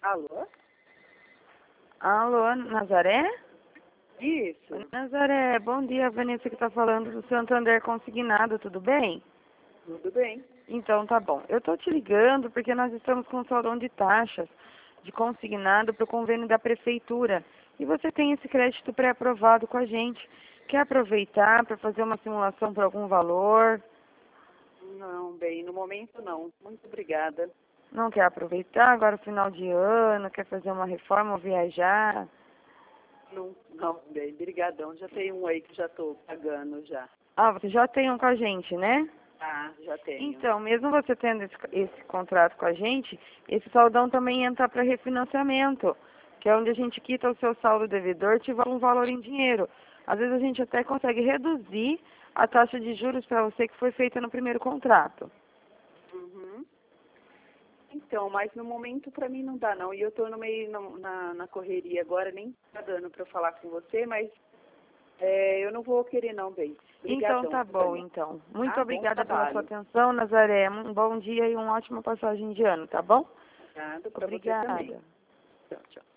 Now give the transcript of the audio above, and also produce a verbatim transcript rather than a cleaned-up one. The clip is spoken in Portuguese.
Alô? Alô, Nazaré? Isso. Nazaré, bom dia, a Vanessa que está falando do Santander Consignado, tudo bem? Tudo bem. Então tá bom. Eu estou te ligando porque nós estamos com um saldão de taxas de consignado para o convênio da prefeitura. E você tem esse crédito pré-aprovado com a gente. Quer aproveitar para fazer uma simulação por algum valor? Não, bem, no momento não. Muito obrigada. Não quer aproveitar agora final de ano, quer fazer uma reforma ou viajar? Não, não, bem, brigadão. Já tem um aí que já estou pagando já. Ah, você já tem um com a gente, né? Ah, já tenho. Então, mesmo você tendo esse, esse contrato com a gente, esse saldão também entra para refinanciamento, que é onde a gente quita o seu saldo devedor, te vale um valor em dinheiro. Às vezes a gente até consegue reduzir a taxa de juros para você que foi feita no primeiro contrato. Uhum. Então, mas no momento para mim não dá não. E eu estou no meio no- na, na correria agora, nem tá dando para falar com você, mas é, eu não vou querer não, bem. Brigadão, Então tá bom, Vanessa. então. Muito Tá? Bom obrigada pela sua trabalho. atenção, Nazaré. Um bom dia e uma ótima passagem de ano, tá bom? Obrigada para você também. Obrigada. Tchau, tchau.